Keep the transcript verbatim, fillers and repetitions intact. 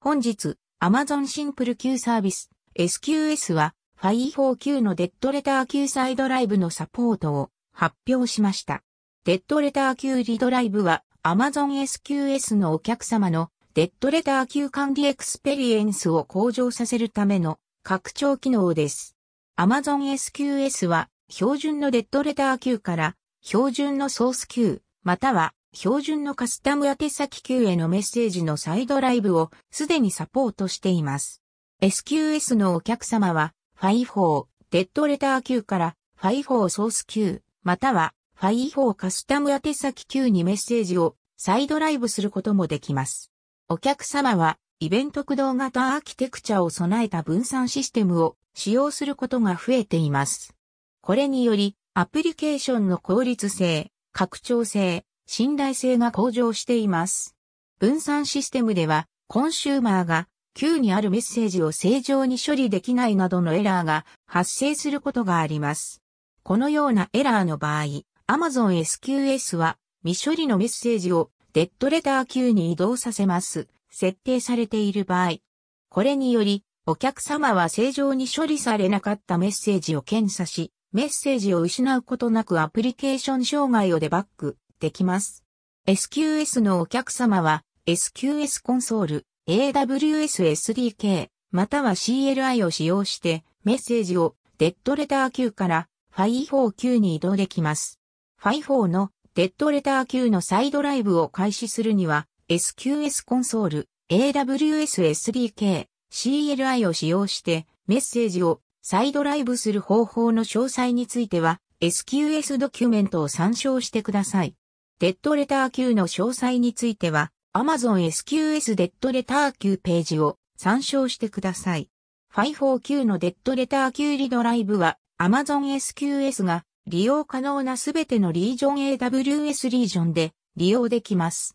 本日、Amazon シンプル Q サービス エスキューエス は ファイフォーキュー のデッドレター Q サイドライブのサポートを発表しました。デッドレター Q リドライブは Amazon エスキューエス のお客様のデッドレター Q 管理エクスペリエンスを向上させるための拡張機能です。Amazon エスキューエス は標準のデッドレター Q から標準のソース Q または標準のカスタム宛先 Q へのメッセージのサイドライブをすでにサポートしています。エスキューエス のお客様は ファイフォー デッドレター Q からファイフォー ソース Q または ファイフォー カスタム宛先 Q にメッセージをサイドライブすることもできます。お客様はイベント駆動型アーキテクチャを備えた分散システムを使用することが増えています。これによりアプリケーションの効率性、拡張性、信頼性が向上しています。分散システムではコンシューマーが Q にあるメッセージを正常に処理できないなどのエラーが発生することがあります。このようなエラーの場合、Amazon エスキューエス は未処理のメッセージをデッドレター Q に移動させます。設定されている場合。これにより、お客様は正常に処理されなかったメッセージを検査し、メッセージを失うことなくアプリケーション障害をデバッグできます。エスキューエス のお客様は エスキューエス コンソール、エーダブリューエス エスディーケー、または シーエルアイ を使用してメッセージをデッドレター Q からファイフォー Q に移動できます。ファイフォー のデッドレター Q のサイドライブを開始するには エスキューエス コンソール、エーダブリューエス エスディーケー、シーエルアイ を使用してメッセージをサイドライブする方法の詳細については エスキューエス ドキュメントを参照してください。デッドレター Q の詳細については Amazon エスキューエス デッドレター Q ページを参照してください。ファイフォー Q のデッドレター Q リドライブは Amazon エスキューエス が利用可能なすべてのリージョン エーダブリューエス リージョンで利用できます。